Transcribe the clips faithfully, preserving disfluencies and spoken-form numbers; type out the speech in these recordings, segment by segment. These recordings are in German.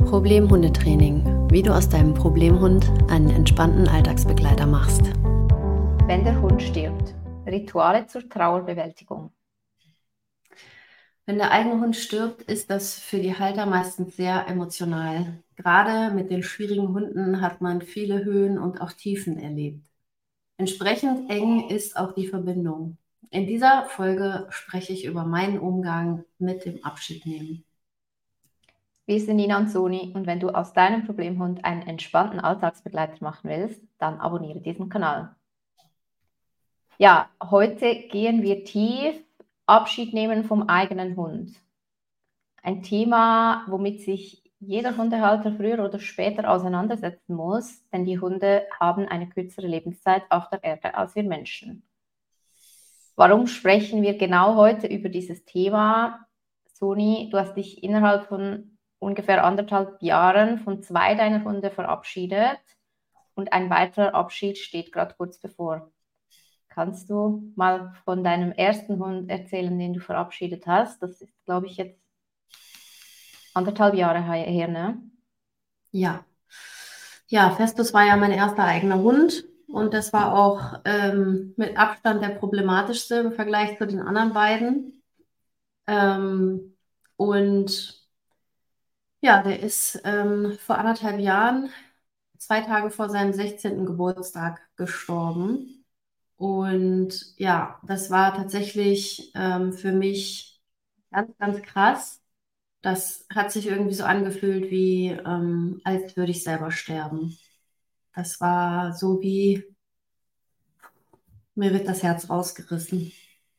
Problemhundetraining, wie du aus deinem Problemhund einen entspannten Alltagsbegleiter machst. Wenn der Hund stirbt. Rituale zur Trauerbewältigung. Wenn der eigene Hund stirbt, ist das für die Halter meistens sehr emotional. Gerade mit den schwierigen Hunden hat man viele Höhen und auch Tiefen erlebt. Entsprechend eng ist auch die Verbindung. In dieser Folge spreche ich über meinen Umgang mit dem Abschiednehmen. Wir sind Nina und Soni und wenn du aus deinem Problemhund einen entspannten Alltagsbegleiter machen willst, dann abonniere diesen Kanal. Ja, heute gehen wir tief Abschied nehmen vom eigenen Hund. Ein Thema, womit sich jeder Hundehalter früher oder später auseinandersetzen muss, denn die Hunde haben eine kürzere Lebenszeit auf der Erde als wir Menschen. Warum sprechen wir genau heute über dieses Thema? Soni, du hast dich innerhalb von ungefähr anderthalb Jahren von zwei deiner Hunde verabschiedet und ein weiterer Abschied steht gerade kurz bevor. Kannst du mal von deinem ersten Hund erzählen, den du verabschiedet hast? Das ist, glaube ich, jetzt anderthalb Jahre her, ne? Ja. Ja, Festus war ja mein erster eigener Hund und das war auch ähm, mit Abstand der problematischste im Vergleich zu den anderen beiden. Ähm, und ja, der ist ähm, vor anderthalb Jahren, zwei Tage vor seinem sechzehnten Geburtstag gestorben. Und ja, das war tatsächlich ähm, für mich ganz, ganz krass. Das hat sich irgendwie so angefühlt, wie ähm, als würde ich selber sterben. Das war so wie, mir wird das Herz rausgerissen.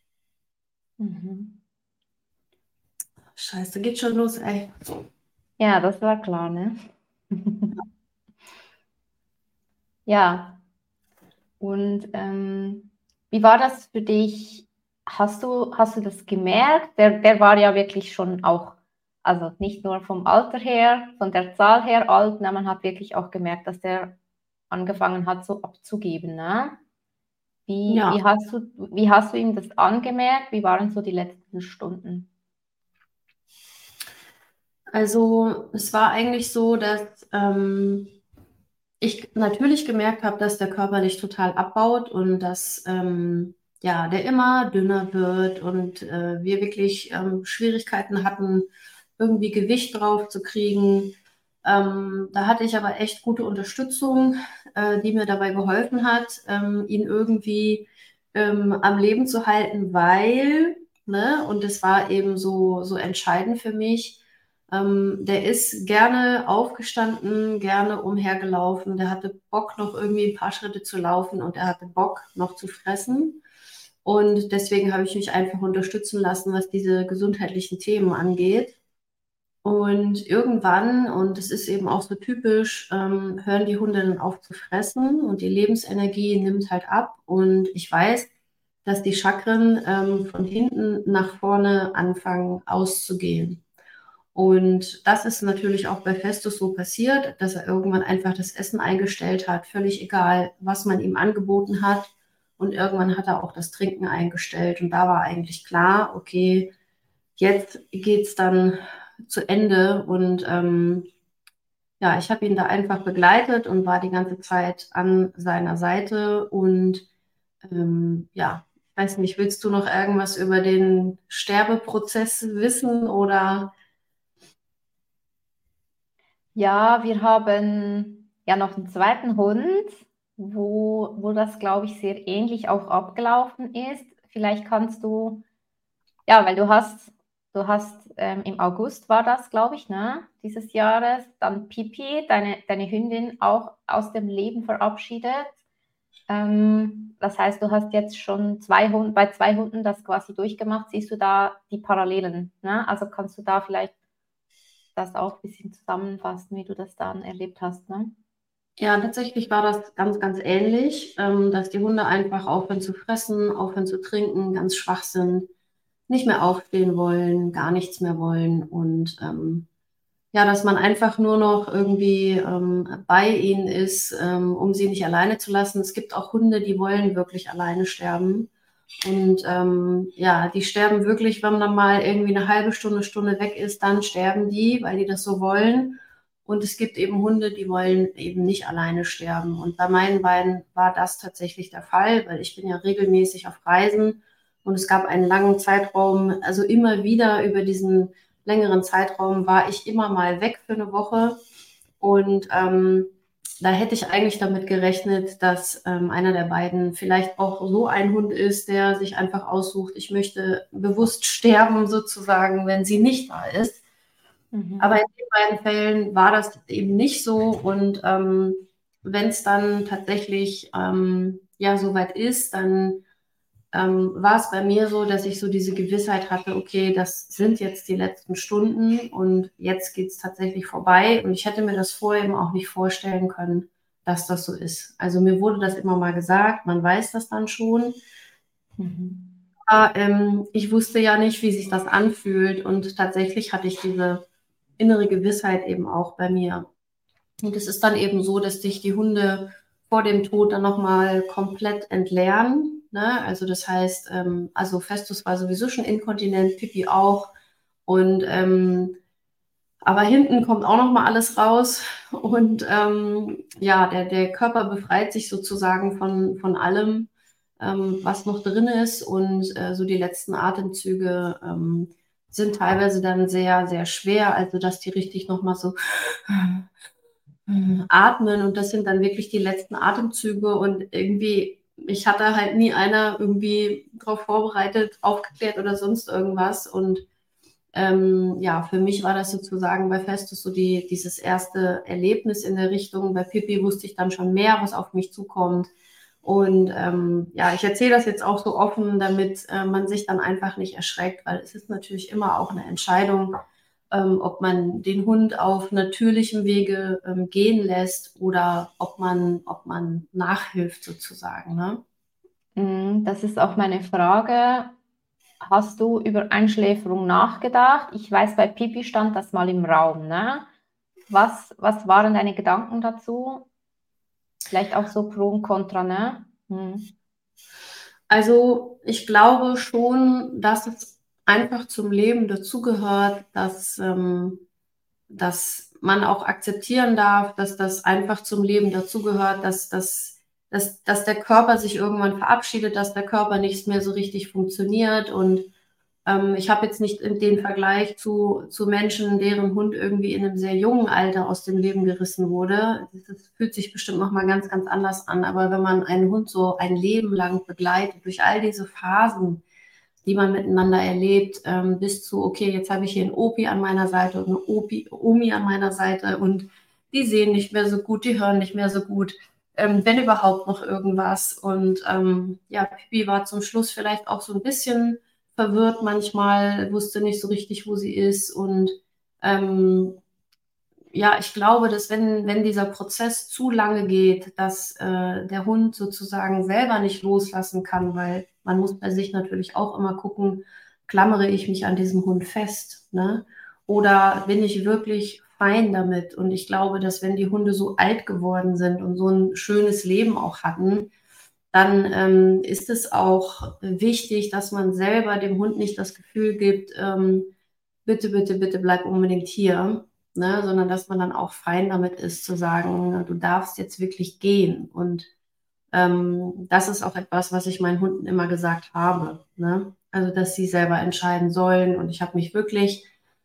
Mhm. Scheiße, geht schon los, ey. Ja, das war klar, ne? Ja, und ähm, wie war das für dich? Hast du, hast du das gemerkt? Der, der war ja wirklich schon auch, also nicht nur vom Alter her, von der Zahl her alt, ne? Man hat wirklich auch gemerkt, dass der angefangen hat, so abzugeben, ne? Wie, Ja, wie hast du, wie hast du ihm das angemerkt? Wie waren so die letzten Stunden? also es war eigentlich so, dass ähm, ich natürlich gemerkt habe, dass der körperlich total abbaut und dass ähm, ja, der immer dünner wird und äh, wir wirklich ähm, Schwierigkeiten hatten, irgendwie Gewicht drauf zu kriegen. Ähm, da hatte ich aber echt gute Unterstützung, äh, die mir dabei geholfen hat, ähm, ihn irgendwie ähm, am Leben zu halten, weil, ne, und das war eben so, so entscheidend für mich, ähm, der ist gerne aufgestanden, gerne umhergelaufen. Der hatte Bock, noch irgendwie ein paar Schritte zu laufen und er hatte Bock, noch zu fressen. Und deswegen habe ich mich einfach unterstützen lassen, was diese gesundheitlichen Themen angeht. Und irgendwann, und das ist eben auch so typisch, ähm, hören die Hunde dann auf zu fressen und die Lebensenergie nimmt halt ab. Und ich weiß, dass die Chakren ähm, von hinten nach vorne anfangen auszugehen. Und das ist natürlich auch bei Festus so passiert, dass er irgendwann einfach das Essen eingestellt hat, völlig egal, was man ihm angeboten hat. Und irgendwann hat er auch das Trinken eingestellt. Und da war eigentlich klar, okay, jetzt geht's dann zu Ende. Und ähm, ja, ich habe ihn da einfach begleitet und war die ganze Zeit an seiner Seite. Und ähm, ja, ich weiß nicht, willst du noch irgendwas über den Sterbeprozess wissen oder? Ja, wir haben ja noch einen zweiten Hund, wo, wo das, glaube ich, sehr ähnlich auch abgelaufen ist. Vielleicht kannst du, ja, weil du hast, du hast ähm, im August war das, glaube ich, ne, dieses Jahres, dann Pipi, deine, deine Hündin, auch aus dem Leben verabschiedet. Ähm, das heißt, du hast jetzt schon zwei Hunde, bei zwei Hunden das quasi durchgemacht. Siehst du da die Parallelen, ne? Also kannst du da vielleicht das auch ein bisschen zusammenfassen, wie du das dann erlebt hast, ne? Ja, tatsächlich war das ganz, ganz ähnlich, ähm, dass die Hunde einfach aufhören zu fressen, aufhören zu trinken, ganz schwach sind, nicht mehr aufstehen wollen, gar nichts mehr wollen und ähm, ja, dass man einfach nur noch irgendwie ähm, bei ihnen ist, ähm, um sie nicht alleine zu lassen. Es gibt auch Hunde, die wollen wirklich alleine sterben und ähm, ja, die sterben wirklich, wenn man mal irgendwie eine halbe Stunde, Stunde weg ist, dann sterben die, weil die das so wollen. Und es gibt eben Hunde, die wollen eben nicht alleine sterben. Und bei meinen beiden war das tatsächlich der Fall, weil ich bin ja regelmäßig auf Reisen und es gab einen langen Zeitraum, also immer wieder über diesen längeren Zeitraum war ich immer mal weg für eine Woche. Und ähm, da hätte ich eigentlich damit gerechnet, dass ähm, einer der beiden vielleicht auch so ein Hund ist, der sich einfach aussucht, ich möchte bewusst sterben sozusagen, wenn sie nicht da ist. Mhm. Aber in den beiden Fällen war das eben nicht so. Und ähm, wenn es dann tatsächlich ähm, ja soweit ist, dann ähm, war es bei mir so, dass ich so diese Gewissheit hatte, okay, das sind jetzt die letzten Stunden und jetzt geht es tatsächlich vorbei. Und ich hätte mir das vorher eben auch nicht vorstellen können, dass das so ist. Also mir wurde das immer mal gesagt, man weiß das dann schon. Mhm. Aber ähm, ich wusste ja nicht, wie sich das anfühlt. Und tatsächlich hatte ich diese innere Gewissheit eben auch bei mir. Und es ist dann eben so, dass sich die Hunde vor dem Tod dann nochmal komplett entleeren. Ne? Also das heißt, ähm, also Festus war sowieso schon inkontinent, Pipi auch. Und ähm, aber hinten kommt auch nochmal alles raus. Und ähm, ja, der, der Körper befreit sich sozusagen von, von allem, ähm, was noch drin ist. Und äh, so die letzten Atemzüge ähm, sind teilweise dann sehr, sehr schwer. Also dass die richtig nochmal so atmen und das sind dann wirklich die letzten Atemzüge und irgendwie, ich hatte halt nie einer irgendwie darauf vorbereitet, aufgeklärt oder sonst irgendwas und ähm, ja, für mich war das sozusagen bei Festus so die, dieses erste Erlebnis in der Richtung. Bei Pippi wusste ich dann schon mehr, was auf mich zukommt. Und ähm, ja, ich erzähle das jetzt auch so offen, damit äh, man sich dann einfach nicht erschreckt, weil es ist natürlich immer auch eine Entscheidung, ähm, ob man den Hund auf natürlichem Wege ähm, gehen lässt oder ob man, ob man nachhilft sozusagen. Ne? Mm, Das ist auch meine Frage. Hast du über Einschläferung nachgedacht? Ich weiß, bei Pipi stand das mal im Raum, ne? Was, was waren deine Gedanken dazu? Vielleicht auch so Pro und Contra, ne? Hm. Also ich glaube schon, dass es einfach zum Leben dazugehört, dass, ähm, dass man auch akzeptieren darf, dass das einfach zum Leben dazugehört, dass, dass, dass, dass der Körper sich irgendwann verabschiedet, dass der Körper nicht mehr so richtig funktioniert und ähm, ich habe jetzt nicht den Vergleich zu, zu Menschen, deren Hund irgendwie in einem sehr jungen Alter aus dem Leben gerissen wurde. Das fühlt sich bestimmt nochmal ganz, ganz anders an. Aber wenn man einen Hund so ein Leben lang begleitet, durch all diese Phasen, die man miteinander erlebt, ähm, bis zu, okay, jetzt habe ich hier einen Opi an meiner Seite und eine Opi, Omi an meiner Seite und die sehen nicht mehr so gut, die hören nicht mehr so gut, ähm, wenn überhaupt noch irgendwas. Und ähm, ja, Pippi war zum Schluss vielleicht auch so ein bisschen verwirrt manchmal, wusste nicht so richtig, wo sie ist. Und ähm, ja, ich glaube, dass wenn, wenn dieser Prozess zu lange geht, dass äh, der Hund sozusagen selber nicht loslassen kann, weil man muss bei sich natürlich auch immer gucken, klammere ich mich an diesem Hund fest, ne? Oder bin ich wirklich fein damit? Und ich glaube, dass wenn die Hunde so alt geworden sind und so ein schönes Leben auch hatten, dann ähm, ist es auch wichtig, dass man selber dem Hund nicht das Gefühl gibt, ähm, bitte, bitte, bitte bleib unbedingt hier, ne? Sondern dass man dann auch fein damit ist, zu sagen, du darfst jetzt wirklich gehen. Und ähm, das ist auch etwas, was ich meinen Hunden immer gesagt habe, ne? Also, dass sie selber entscheiden sollen. Und ich habe mich wirklich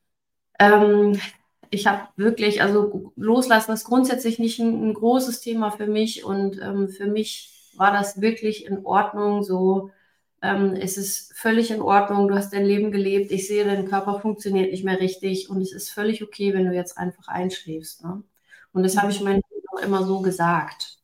ähm, ich habe wirklich, also loslassen ist grundsätzlich nicht ein, ein großes Thema für mich und ähm, für mich war das wirklich in Ordnung. So, ähm, es ist völlig in Ordnung. Du hast dein Leben gelebt. Ich sehe, dein Körper funktioniert nicht mehr richtig und es ist völlig okay, wenn du jetzt einfach einschläfst. Ne? Und das habe ich meinen Hunden auch immer so gesagt.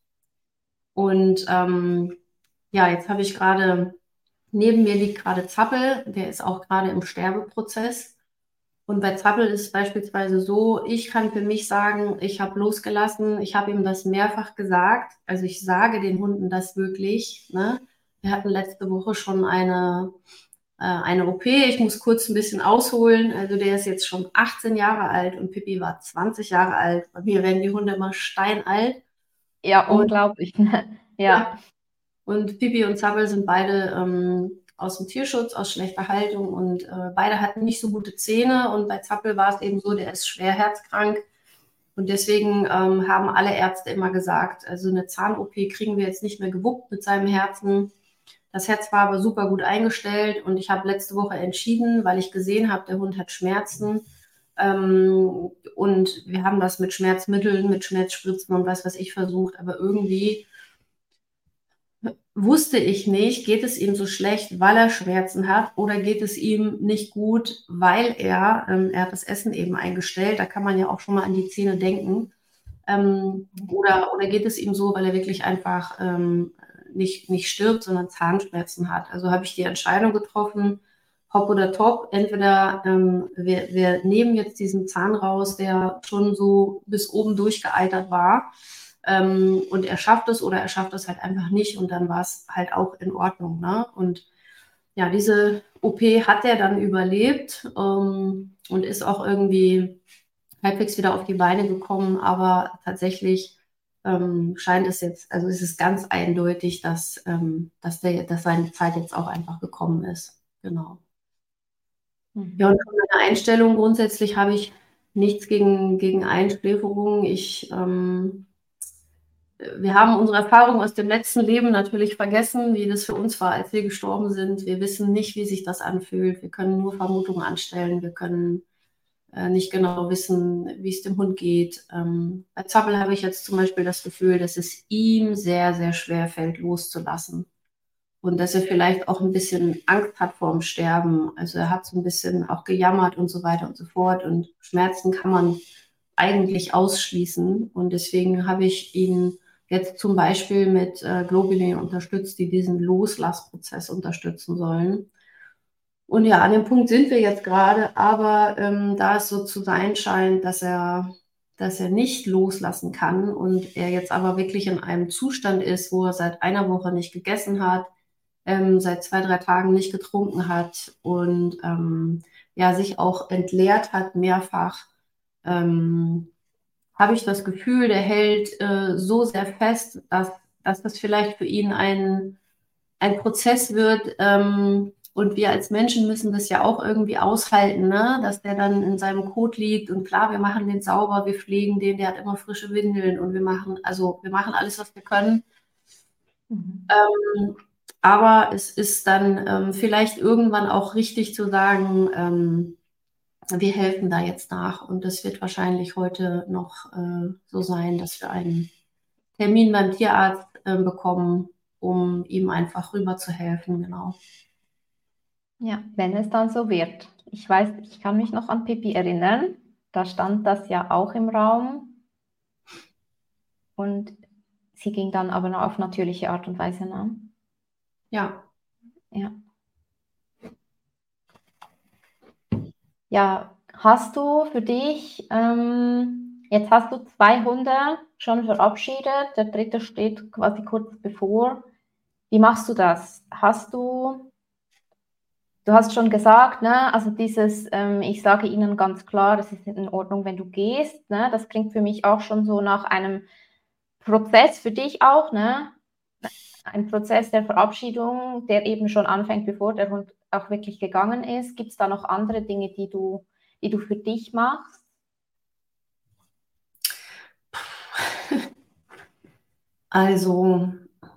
Und ähm, ja, jetzt habe ich gerade neben mir liegt gerade Zappel, der ist auch gerade im Sterbeprozess. Und bei Zappel ist es beispielsweise so, ich kann für mich sagen, ich habe losgelassen, ich habe ihm das mehrfach gesagt. Also ich sage den Hunden das wirklich. Ne? Wir hatten letzte Woche schon eine, äh, eine O P. Ich muss kurz ein bisschen ausholen. Also der ist jetzt schon achtzehn Jahre alt und Pippi war zwanzig Jahre alt. Bei mir werden die Hunde immer steinalt. Ja, Und unglaublich. Ja. ja, und Pipi und Zappel sind beide ähm, aus dem Tierschutz, aus schlechter Haltung und äh, beide hatten nicht so gute Zähne. Und bei Zappel war es eben so, der ist schwer herzkrank. Und deswegen ähm, haben alle Ärzte immer gesagt, also eine Zahn-O P kriegen wir jetzt nicht mehr gewuppt mit seinem Herzen. Das Herz war aber super gut eingestellt und ich habe letzte Woche entschieden, weil ich gesehen habe, der Hund hat Schmerzen. Ähm, und wir haben das mit Schmerzmitteln, mit Schmerzspritzen und was weiß ich versucht, aber irgendwie wusste ich nicht, geht es ihm so schlecht, weil er Schmerzen hat oder geht es ihm nicht gut, weil er, ähm, er hat das Essen eben eingestellt, da kann man ja auch schon mal an die Zähne denken. Ähm, oder, oder geht es ihm so, weil er wirklich einfach ähm, nicht, nicht stirbt, sondern Zahnschmerzen hat. Also habe ich die Entscheidung getroffen, hopp oder top, entweder ähm, wir, wir nehmen jetzt diesen Zahn raus, der schon so bis oben durchgeeitert war, ähm, und er schafft es oder er schafft es halt einfach nicht und dann war es halt auch in Ordnung. Ne? Und ja, diese O P hat er dann überlebt ähm, und ist auch irgendwie halbwegs wieder auf die Beine gekommen, aber tatsächlich ähm, scheint es jetzt, also es ist ganz eindeutig, dass, ähm, dass, der, dass seine Zeit jetzt auch einfach gekommen ist. Genau. Ja, und Mhm. von meiner Einstellung grundsätzlich habe ich nichts gegen, gegen Einschläferung. Ich, ähm, wir haben unsere Erfahrung aus dem letzten Leben natürlich vergessen, wie das für uns war, als wir gestorben sind. Wir wissen nicht, wie sich das anfühlt. Wir können nur Vermutungen anstellen. Wir können äh, nicht genau wissen, wie es dem Hund geht. Ähm, bei Zappel habe ich jetzt zum Beispiel das Gefühl, dass es ihm sehr, sehr schwer fällt, loszulassen. Und dass er vielleicht auch ein bisschen Angst hat vor dem Sterben. Also er hat so ein bisschen auch gejammert und so weiter und so fort. Und Schmerzen kann man eigentlich ausschließen. Und deswegen habe ich ihn jetzt zum Beispiel mit äh, Globulin unterstützt, die diesen Loslassprozess unterstützen sollen. Und ja, an dem Punkt sind wir jetzt gerade, aber ähm, da es so zu sein scheint, dass er, dass er nicht loslassen kann und er jetzt aber wirklich in einem Zustand ist, wo er seit einer Woche nicht gegessen hat, ähm, seit zwei, drei Tagen nicht getrunken hat und ähm, ja, sich auch entleert hat mehrfach, ähm, habe ich das Gefühl, der hält äh, so sehr fest, dass, dass das vielleicht für ihn ein ein Prozess wird. Ähm, und wir als Menschen müssen das ja auch irgendwie aushalten, ne? Dass der dann in seinem Kot liegt. Und klar, wir machen den sauber, wir pflegen den, der hat immer frische Windeln und wir machen, also wir machen alles, was wir können. Mhm. Ähm, aber es ist dann ähm, vielleicht irgendwann auch richtig zu sagen, ähm, wir helfen da jetzt nach. Und das wird wahrscheinlich heute noch äh, so sein, dass wir einen Termin beim Tierarzt äh, bekommen, um ihm einfach rüber zu helfen, genau. Ja, wenn es dann so wird. Ich weiß, ich kann mich noch an Pippi erinnern. Da stand das ja auch im Raum und sie ging dann aber noch auf natürliche Art und Weise nach. Ja. Ja. Ja, hast du für dich, ähm, jetzt hast du zwei Hunde schon verabschiedet, der dritte steht quasi kurz bevor. Wie machst du das? Hast du, du hast schon gesagt, ne, also dieses, ähm, ich sage ihnen ganz klar, es ist in Ordnung, wenn du gehst, ne, das klingt für mich auch schon so nach einem Prozess für dich auch, ne? Ein Prozess der Verabschiedung, der eben schon anfängt, bevor der Hund auch wirklich gegangen ist. Gibt es da noch andere Dinge, die du, die du für dich machst? Also,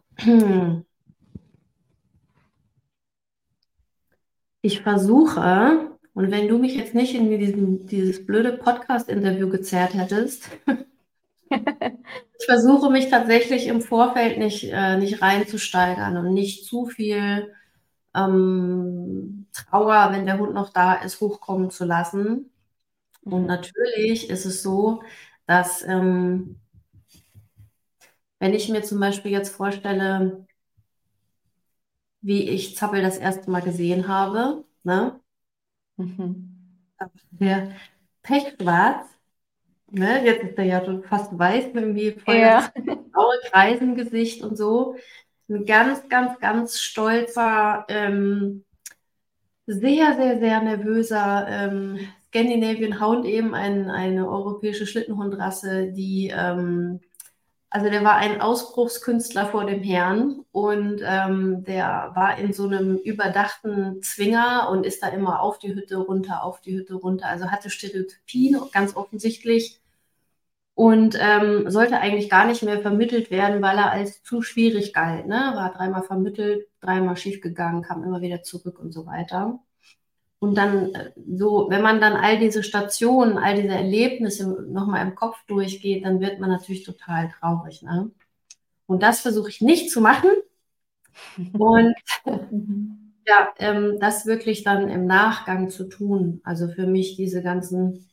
ich versuche, und wenn du mich jetzt nicht in diesem, dieses blöde Podcast-Interview gezerrt hättest, ich versuche mich tatsächlich im Vorfeld nicht, äh, nicht reinzusteigern und nicht zu viel ähm, Trauer, wenn der Hund noch da ist, hochkommen zu lassen. Und Mhm. natürlich ist es so, dass ähm, wenn ich mir zum Beispiel jetzt vorstelle, wie ich Zappel das erste Mal gesehen habe, ne? Mhm. Der pechschwarz, ne? Jetzt ist er ja schon fast weiß, irgendwie voll das Ja. blaue Kreisengesicht und so. Ein ganz, ganz, ganz stolzer, ähm, sehr, sehr, sehr nervöser ähm, Scandinavian Hound eben, ein, eine europäische Schlittenhundrasse, die ähm, also der war ein Ausbruchskünstler vor dem Herrn und ähm, der war in so einem überdachten Zwinger und ist da immer auf die Hütte runter, auf die Hütte runter. Also hatte Stereotypien, ganz offensichtlich. und ähm, sollte eigentlich gar nicht mehr vermittelt werden, weil er als zu schwierig galt. Ne? War dreimal vermittelt, dreimal schiefgegangen, kam immer wieder zurück und so weiter. Und dann äh, so, wenn man dann all diese Stationen, all diese Erlebnisse nochmal im Kopf durchgeht, dann wird man natürlich total traurig. Ne? Und das versuche ich nicht zu machen. Und Mhm. ja, ähm, das wirklich dann im Nachgang zu tun. Also für mich diese ganzen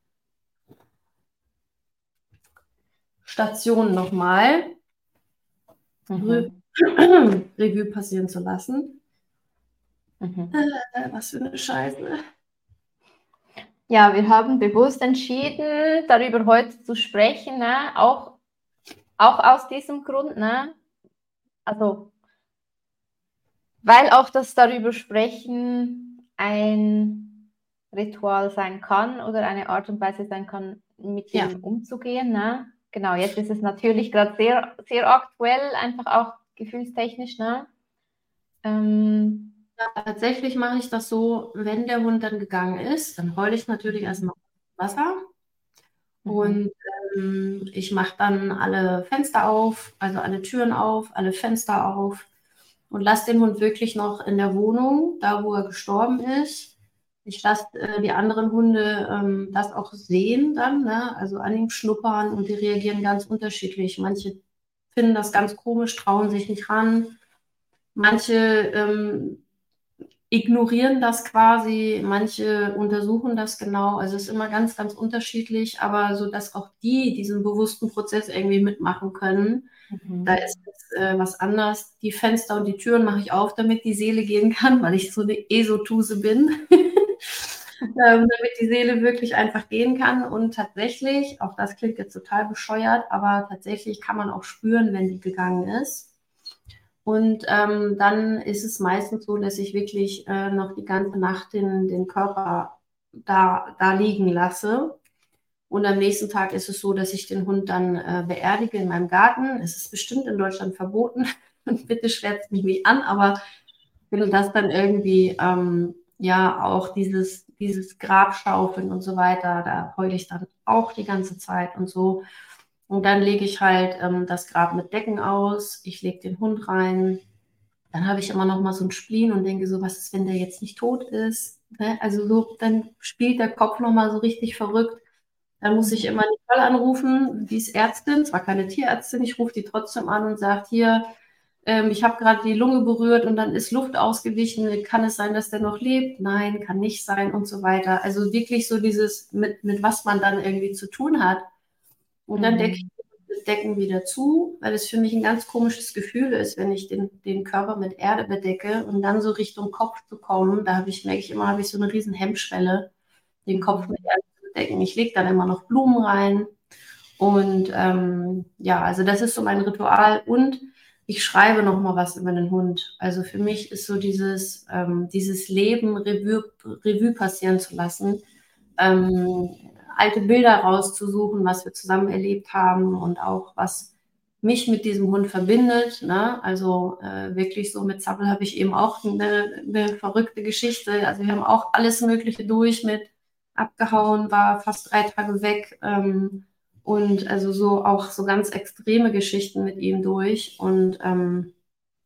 Stationen nochmal Re Mhm. Revue passieren zu lassen. Mhm. Äh, was für eine Scheiße. Ja, wir haben bewusst entschieden, darüber heute zu sprechen, ne? Auch, auch aus diesem Grund, ne? Also, weil auch das darüber sprechen ein Ritual sein kann oder eine Art und Weise sein kann, mit Ja, dem umzugehen, ne? Genau, jetzt ist es natürlich gerade sehr, sehr aktuell, einfach auch gefühlstechnisch, ne? Ähm, tatsächlich mache ich das so, wenn der Hund dann gegangen ist, dann heule ich natürlich mhm. erstmal Wasser Mhm. und ähm, ich mache dann alle Fenster auf, also alle Türen auf, alle Fenster auf und lasse den Hund wirklich noch in der Wohnung, da wo er gestorben ist. Ich lasse äh, die anderen Hunde ähm, das auch sehen dann, ne? Also an ihm schnuppern und die reagieren ganz unterschiedlich. Manche finden das ganz komisch, trauen sich nicht ran. Manche ähm, ignorieren das quasi, manche untersuchen das genau. Also es ist immer ganz, ganz unterschiedlich, aber so, dass auch die diesen bewussten Prozess irgendwie mitmachen können. Da Mhm. ist jetzt äh, was anders. Die Fenster und die Türen mache ich auf, damit die Seele gehen kann, weil ich so eine Esotuse bin. ähm, damit die Seele wirklich einfach gehen kann. Und tatsächlich, auch das klingt jetzt total bescheuert, aber tatsächlich kann man auch spüren, wenn die gegangen ist. Und ähm, dann ist es meistens so, dass ich wirklich äh, noch die ganze Nacht den, den Körper da, da liegen lasse. Und am nächsten Tag ist es so, dass ich den Hund dann äh, beerdige in meinem Garten. Es ist bestimmt in Deutschland verboten. Und bitte schwärzt mich nicht an, aber ich finde das dann irgendwie, ähm, ja, auch dieses, dieses Grabschaufeln und so weiter, da heule ich dann auch die ganze Zeit und so. Und dann lege ich halt ähm, das Grab mit Decken aus. Ich lege den Hund rein, dann habe ich immer noch mal so ein Spleen und denke so, was ist, wenn der jetzt nicht tot ist? Ne? Also so, dann spielt der Kopf noch mal so richtig verrückt. Dann muss ich Mhm. immer Nicole anrufen, die ist Ärztin, zwar keine Tierärztin, ich rufe die trotzdem an und sage, hier, ähm, ich habe gerade die Lunge berührt und dann ist Luft ausgewichen. Kann es sein, dass der noch lebt? Nein, kann nicht sein und so weiter. Also wirklich so dieses, mit, mit was man dann irgendwie zu tun hat. Und dann decke ich Mhm. das Decken wieder zu, weil es für mich ein ganz komisches Gefühl ist, wenn ich den, den Körper mit Erde bedecke und dann so Richtung Kopf zu kommen. Da habe ich, merke ich immer, habe ich so eine riesen Hemmschwelle, den Kopf mit Mhm. Erde zu bedecken. Ich lege dann immer noch Blumen rein. Und ähm, ja, also das ist so mein Ritual. Und ich schreibe noch mal was über den Hund. Also für mich ist so dieses, ähm, dieses Leben Revue, Revue passieren zu lassen, ähm, alte Bilder rauszusuchen, was wir zusammen erlebt haben und auch was mich mit diesem Hund verbindet. Ne? Also äh, wirklich so mit Zappel habe ich eben auch eine, eine verrückte Geschichte. Also wir haben auch alles Mögliche durch mit abgehauen, war fast drei Tage weg. Ähm, und also so auch so ganz extreme Geschichten mit ihm durch. Und ähm,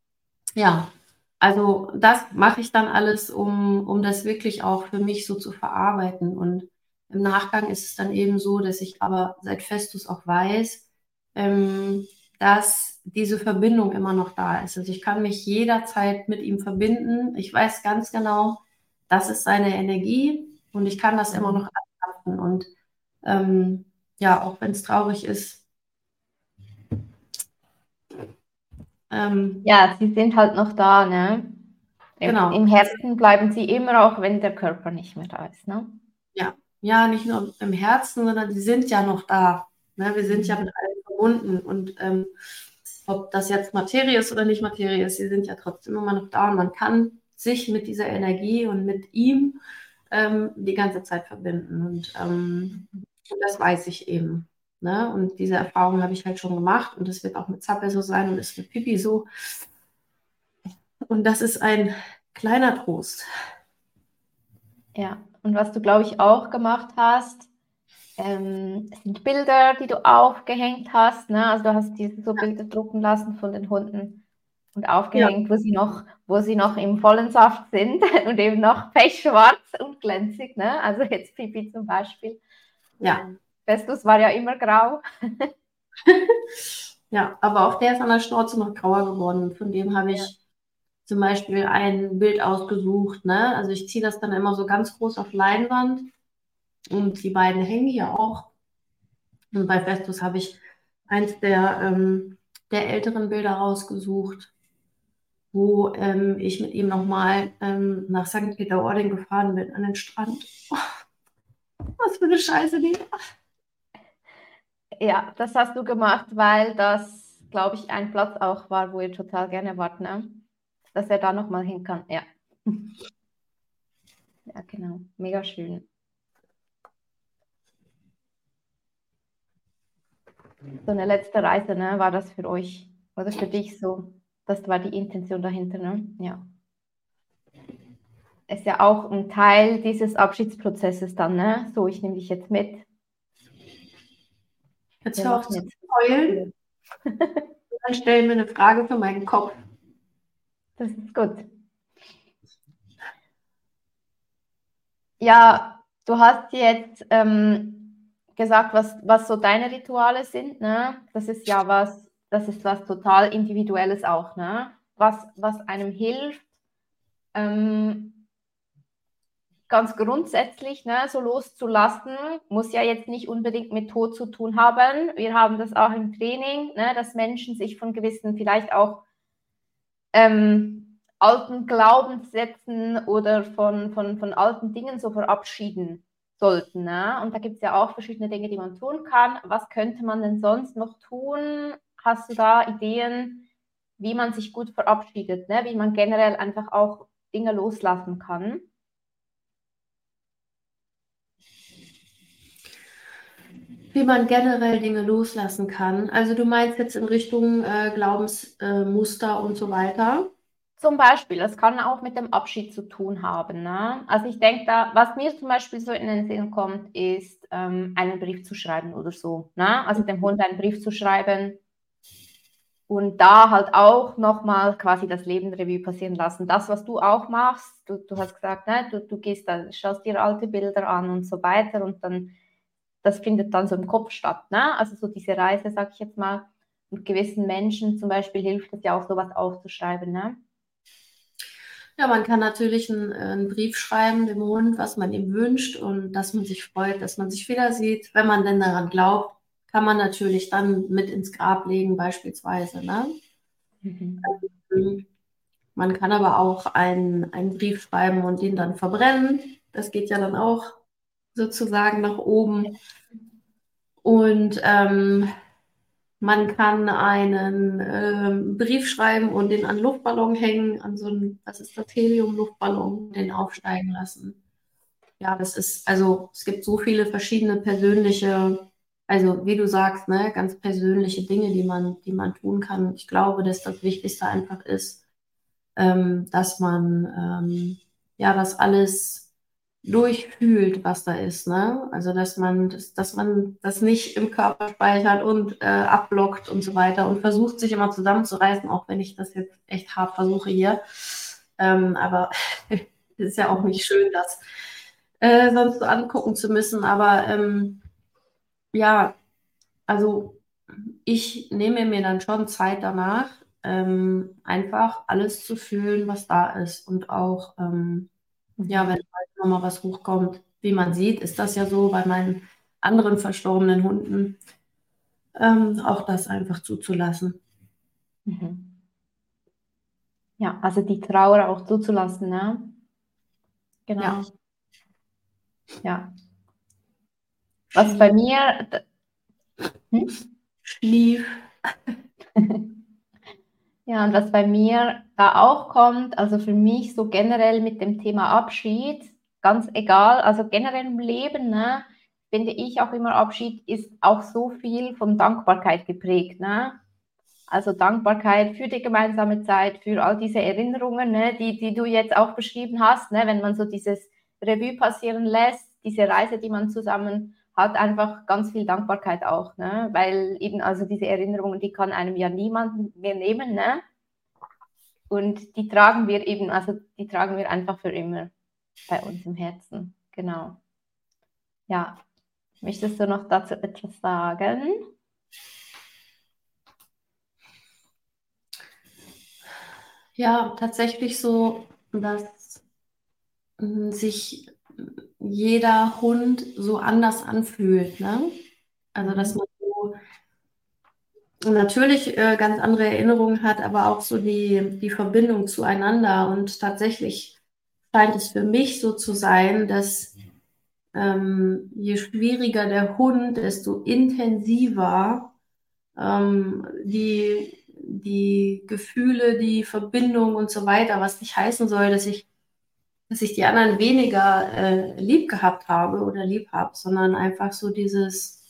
ja, also das mache ich dann alles, um, um das wirklich auch für mich so zu verarbeiten. Und im Nachgang ist es dann eben so, dass ich aber seit Festus auch weiß, ähm, dass diese Verbindung immer noch da ist. Also ich kann mich jederzeit mit ihm verbinden. Ich weiß ganz genau, das ist seine Energie und ich kann das immer Mhm. noch abrufen. Und ähm, ja, auch wenn es traurig ist, ähm, Ja, sie sind halt noch da, ne? Im genau. im Herzen bleiben sie immer, auch wenn der Körper nicht mehr da ist, ne? Ja, ja, nicht nur im Herzen, sondern die sind ja noch da. Ne? Wir sind ja Mhm. mit allem verbunden. Und ähm, ob das jetzt Materie ist oder nicht Materie ist, sie sind ja trotzdem immer noch da. Und man kann sich mit dieser Energie und mit ihm ähm, die ganze Zeit verbinden. Und, ähm, und das weiß ich eben. Ne? Und diese Erfahrung habe ich halt schon gemacht. Und das wird auch mit Zappel so sein und ist mit Pipi so. Und das ist ein kleiner Trost. Ja, und was du, glaube ich, auch gemacht hast, ähm, es sind Bilder, die du aufgehängt hast, ne? Also du hast diese so Bilder drucken lassen von den Hunden und Ja, aufgehängt, wo sie noch, wo sie noch im vollen Saft sind und eben noch pechschwarz und glänzig, ne? Also jetzt Pipi zum Beispiel. ja, Ähm, Festus war ja immer grau. ja, aber auch der ist an der Schnauze noch grauer geworden. Von dem habe Ja. ich zum Beispiel ein Bild ausgesucht, ne? Also ich ziehe das dann immer so ganz groß auf Leinwand und die beiden hängen hier auch. Und bei Festus habe ich eins der, ähm, der älteren Bilder rausgesucht, wo ähm, ich mit ihm nochmal ähm, nach Sankt Peter-Ording gefahren bin, an den Strand. Oh, was für eine Scheiße die. Ja, das hast du gemacht, weil das, glaube ich, ein Platz auch war, wo ihr total gerne wart, ne? Dass er da nochmal hin kann. Ja. Ja, genau. Mega schön. So eine letzte Reise, ne? War das für euch oder für dich so? Das war die Intention dahinter, ne? Ja. Ist ja auch ein Teil dieses Abschiedsprozesses dann, ne? So, ich nehme dich jetzt mit. Jetzt Wir hör auf machen zu jetzt. heulen. Dann stell mir eine Frage für meinen Kopf. Das ist gut. Ja, du hast jetzt ähm, gesagt, was, was so deine Rituale sind, ne? Das ist ja was, das ist was total Individuelles auch, ne? Was, was einem hilft, ähm, ganz grundsätzlich, ne, so loszulassen, muss ja jetzt nicht unbedingt mit Tod zu tun haben. Wir haben das auch im Training, ne, dass Menschen sich von gewissen vielleicht auch ähm, alten Glaubenssätzen oder von, von, von alten Dingen so verabschieden sollten. Ne? Und da gibt es ja auch verschiedene Dinge, die man tun kann. Was könnte man denn sonst noch tun? Hast du da Ideen, wie man sich gut verabschiedet, ne? Wie man generell einfach auch Dinge loslassen kann? Wie man generell Dinge loslassen kann. Also du meinst jetzt in Richtung äh, Glaubensmuster und so weiter. Zum Beispiel, das kann auch mit dem Abschied zu tun haben. Ne? Also ich denke da, was mir zum Beispiel so in den Sinn kommt, ist ähm, einen Brief zu schreiben oder so. Ne? Also dem Hund einen Brief zu schreiben und da halt auch nochmal quasi das Leben Revue passieren lassen. Das, was du auch machst, du, du hast gesagt, ne? du, du gehst da, schaust dir alte Bilder an und so weiter und dann, das findet dann so im Kopf statt. Ne? Also so diese Reise, sag ich jetzt mal, und gewissen Menschen zum Beispiel hilft es ja auch, sowas aufzuschreiben. Ne? Ja, man kann natürlich einen, äh, einen Brief schreiben dem Hund, was man ihm wünscht und dass man sich freut, dass man sich wieder sieht. Wenn man denn daran glaubt, kann man natürlich dann mit ins Grab legen, beispielsweise. Ne? Mhm. Mhm. Man kann aber auch einen, einen Brief schreiben und den dann verbrennen. Das geht ja dann auch sozusagen nach oben. Und ähm, man kann einen ähm, Brief schreiben und den an einen Luftballon hängen, an so einen, was ist das, Helium-Luftballon, den aufsteigen lassen. Ja, das ist, also es gibt so viele verschiedene persönliche, also wie du sagst, ne, ganz persönliche Dinge, die man, die man tun kann. Ich glaube, dass das Wichtigste einfach ist, ähm, dass man ähm, ja das alles durchfühlt, was da ist, ne? Also dass man das, dass man das nicht im Körper speichert und äh, abblockt und so weiter und versucht sich immer zusammenzureißen, auch wenn ich das jetzt echt hart versuche hier. Ähm, aber es ist ja auch nicht schön, das äh, sonst so angucken zu müssen. Aber ähm, ja, also ich nehme mir dann schon Zeit danach, ähm, einfach alles zu fühlen, was da ist. Und auch, ähm, ja, wenn Mhm. halt nochmal was hochkommt, wie man sieht, ist das ja so bei meinen anderen verstorbenen Hunden, ähm, auch das einfach zuzulassen. Mhm. Ja, also die Trauer auch zuzulassen, ne? Ja, Genau. Ja. Was bei mir, d- hm? Schlief. Ja, und was bei mir da auch kommt, also für mich so generell mit dem Thema Abschied, ganz egal, also generell im Leben, ne, finde ich auch immer, Abschied ist auch so viel von Dankbarkeit geprägt, ne? Also Dankbarkeit für die gemeinsame Zeit, für all diese Erinnerungen, ne, die, die du jetzt auch beschrieben hast, ne, wenn man so dieses Revue passieren lässt, diese Reise, die man zusammen hat einfach ganz viel Dankbarkeit auch, ne? Weil eben also diese Erinnerungen, die kann einem ja niemand mehr nehmen, ne? Und die tragen wir eben, also die tragen wir einfach für immer bei uns im Herzen. Genau. Ja, möchtest du noch dazu etwas sagen? Ja, tatsächlich so, dass mm, sich jeder Hund so anders anfühlt, ne? Also, dass Mhm. man so natürlich äh, ganz andere Erinnerungen hat, aber auch so die, die Verbindung zueinander. Und tatsächlich scheint es für mich so zu sein, dass ähm, je schwieriger der Hund, desto intensiver ähm, die, die Gefühle, die Verbindung und so weiter, was nicht heißen soll, dass ich, dass ich die anderen weniger äh, lieb gehabt habe oder lieb habe, sondern einfach so dieses,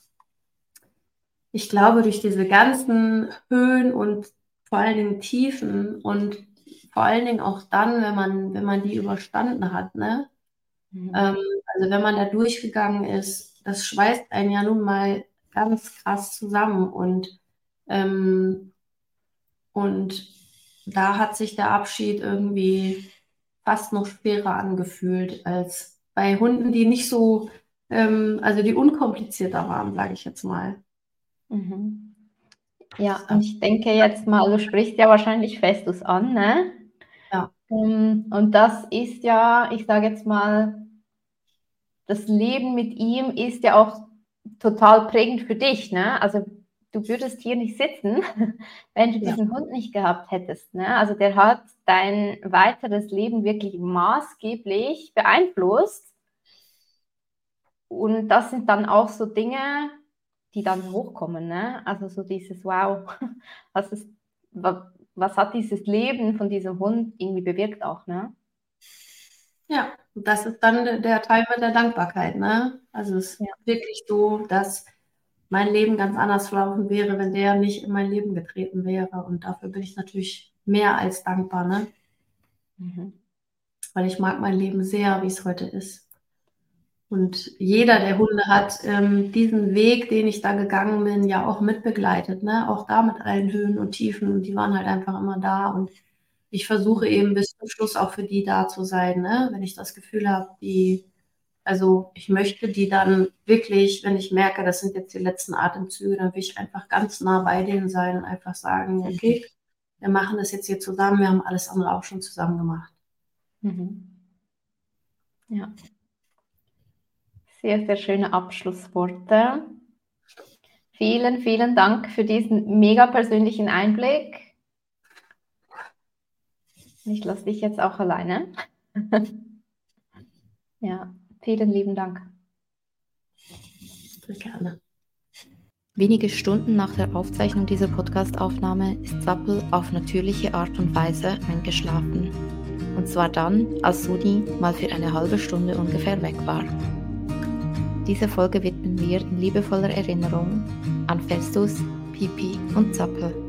ich glaube, durch diese ganzen Höhen und vor allen Dingen Tiefen und vor allen Dingen auch dann, wenn man, wenn man die überstanden hat, ne? Mhm. Ähm, also wenn man da durchgegangen ist, das schweißt einen ja nun mal ganz krass zusammen und ähm, Und da hat sich der Abschied irgendwie fast noch schwerer angefühlt als bei Hunden, die nicht so, ähm, also die unkomplizierter waren, sage ich jetzt mal. Mhm. Ja, und ich denke jetzt mal, du sprichst ja wahrscheinlich Festus an, ne? Ja, Ähm, Und das ist ja, ich sage jetzt mal, das Leben mit ihm ist ja auch total prägend für dich, ne? Also du würdest hier nicht sitzen, wenn du ja, diesen Hund nicht gehabt hättest, ne? Also der hat dein weiteres Leben wirklich maßgeblich beeinflusst. Und das sind dann auch so Dinge, die dann hochkommen, ne? Also so dieses Wow, was ist, wa- was hat dieses Leben von diesem Hund irgendwie bewirkt auch, ne? ja. Und das ist dann der, der Teil mit der Dankbarkeit, ne? Also es ist Ja. wirklich so, dass mein Leben ganz anders verlaufen wäre, wenn der nicht in mein Leben getreten wäre. Und dafür bin ich natürlich mehr als dankbar, ne? Mhm. Weil ich mag mein Leben sehr, wie es heute ist. Und jeder, der Hunde hat, ähm, diesen Weg, den ich da gegangen bin, ja auch mitbegleitet, ne? Auch da mit allen Höhen und Tiefen. Und die waren halt einfach immer da. Und ich versuche Mhm. eben bis zum Schluss auch für die da zu sein, ne? Wenn ich das Gefühl habe, die, also ich möchte die dann wirklich, wenn ich merke, das sind jetzt die letzten Atemzüge, dann will ich einfach ganz nah bei denen sein und einfach sagen, okay, wir machen das jetzt hier zusammen, wir haben alles andere auch schon zusammen gemacht. Mhm. Ja, sehr, sehr schöne Abschlussworte. Vielen, vielen Dank für diesen mega persönlichen Einblick. Ich lasse dich jetzt auch alleine. Ja, vielen lieben Dank. Sehr gerne. Wenige Stunden nach der Aufzeichnung dieser Podcastaufnahme ist Zappel auf natürliche Art und Weise eingeschlafen. Und zwar dann, als Suni mal für eine halbe Stunde ungefähr weg war. Diese Folge widmen wir in liebevoller Erinnerung an Festus, Pipi und Zappel.